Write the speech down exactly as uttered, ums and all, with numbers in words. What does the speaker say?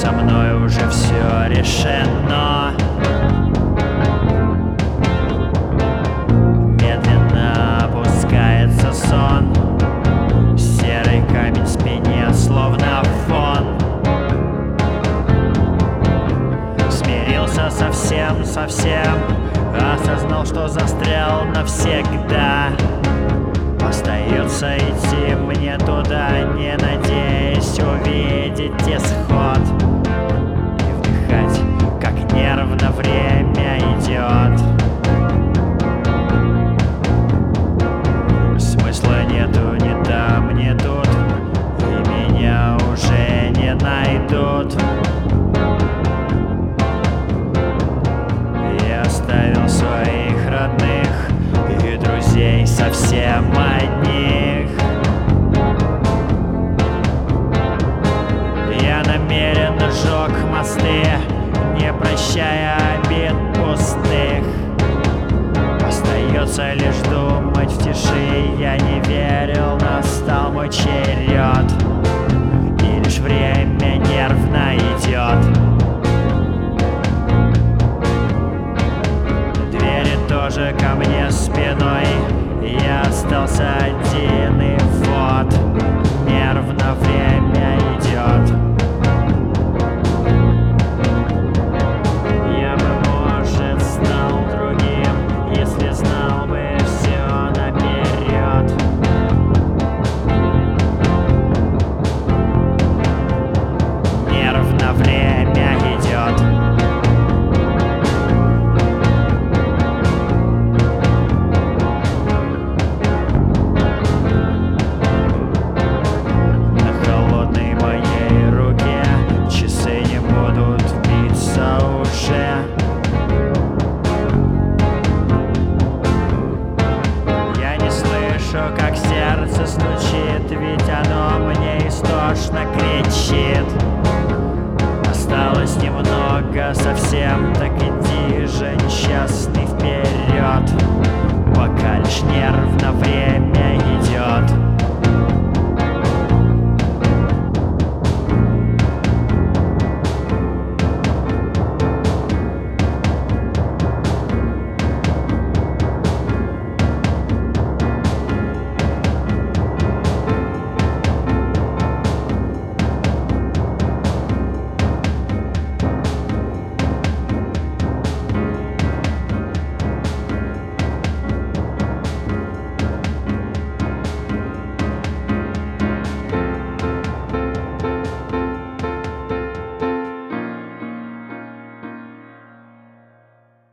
со мной уже все решено. Медленно опускается сон, серый камень в спине, словно фон. Смирился совсем, совсем, осознал, что застрял навсегда. Остается идти мне туда, не надеясь увидеть исход, и вдыхать, как нервно время идет. Смысла нету ни там, ни тут, и меня уже не найдут. Я оставил своих родных и друзей совсем одних. Я намеренно сжег мосты, не прощая обид пустых. Остается лишь думать в тиши, я не верил, настал мой черед, и лишь время нервно идет. Двери тоже ко мне спиной, я остался один, и вот нервно время идет. Я бы, может, стал другим, если знал бы все наперед. Нервно время идет. Как сердце стучит, ведь оно мне истошно кричит. Осталось немного совсем, так иди же, несчастный, вперед, пока лишь нервно время.